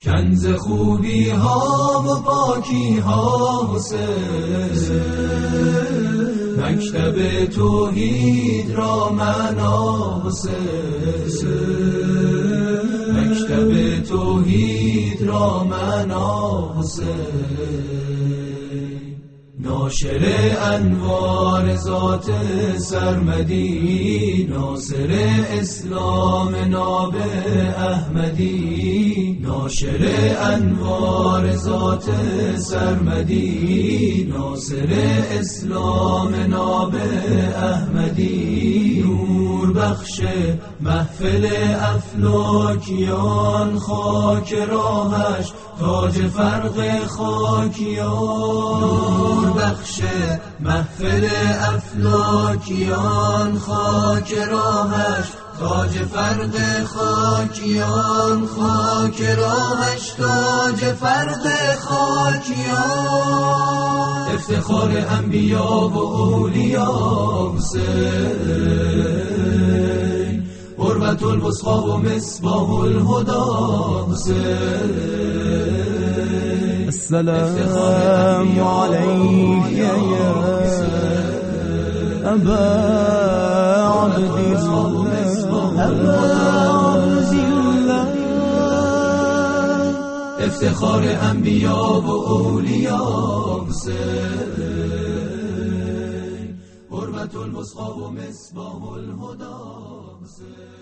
کنز خوبی ها و پاکی ها حسین، مکتب توحید را معنا حسین، مکتب توحید را معنا حسین. ناشر انوار ذات سرمدی، ناصر اسلام ناب احمدی، ناشر انوار ذات سرمدی، ناصر اسلام ناب احمدی. نور بخش محفل افلاکیان، خاک راهش تاج فرق خاکیان. نور بخش محفل افلاکیان، خاک راهش تاج فرق خاکیان، خاک راهش تاج فرق خاکیان. افتخار انبیا و اولیاء حسین، قربت الوثقی و مصباح الهدى حسین. السلام عليك يا أبا عبد الله. افتخار انبیا و اولیاء حسین، قربت الوثقی و مصباح الهدى حسین.